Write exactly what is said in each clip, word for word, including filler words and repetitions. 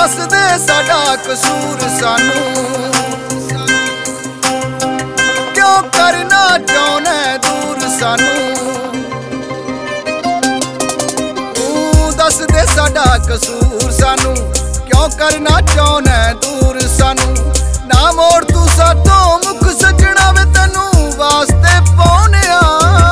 दस दे साडा कसूर सानू, क्यों करना चाहना दूर सानू। तू दस दे साडा कसूर सानू, क्यों करना चाहना दूर सानू। ना मोड़ तू सातों मुख सजना वे तैनू वास्ते पाउणिया।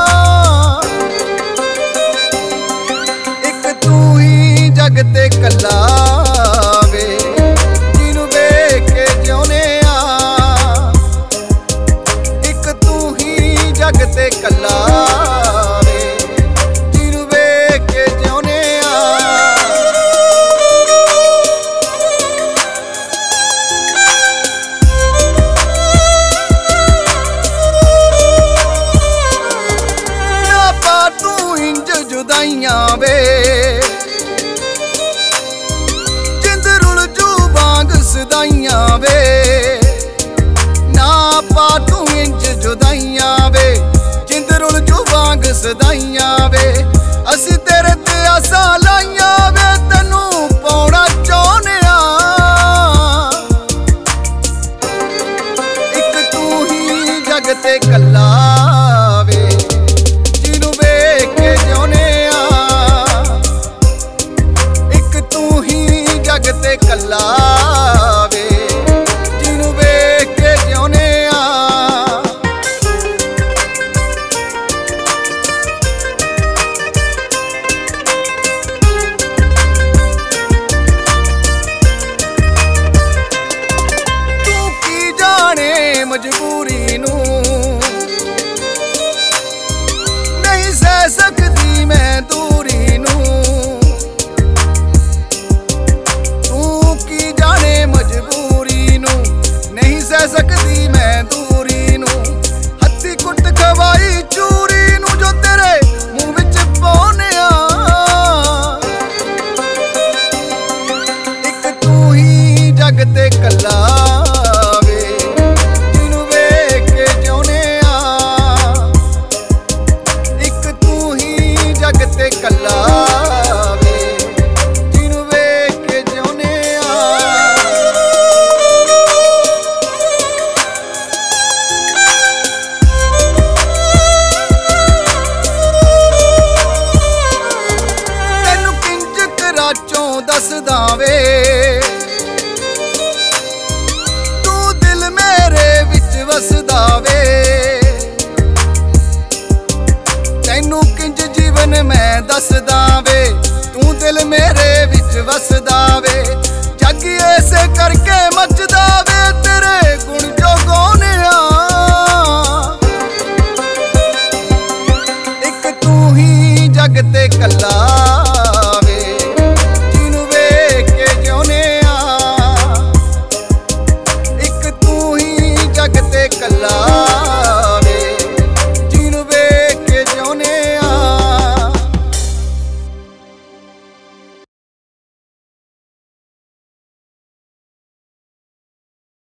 एक तू ही जग ते कल्ला वे जिनू वेख के जिउणे आ। एक तू ही जग ते कल्ला वे जिनू वेख के जिउणे आ। ना पा तू इंज जुदाइयां वे सदाइयां वे। ना पा तू इंज जुदाइयां वे जिंद रुल जू वांग सदाइयां वे। असी तेरे ते आसां लाइयां वे तैनू पाउणा चाहुंदे आ। एक तू ही जग ते कल्ला वे जिनू वेख के जिउणे आ। एक तू ही जग ते कल्ला मजबूरी नू नहीं सह सकदी मैं दूरी नू। तू की जाने मजबूरी नू नहीं सह सकदी मैं दूरी नू। हत्थी कुट खवाई चूरी नू जो तेरे मुंह विच पाउणे आ। एक तू ही जग ते कल्ला कल्ला वे जिनू वेख के जिउणे आ। तैनू किंज कराचों दसदा वे तू दिल मेरे विच वसदा वे। तैनू किंज जीवन मैं दसदा वे तू दिल मेरे विच वसदा वे। जग ऐसे करके मचदा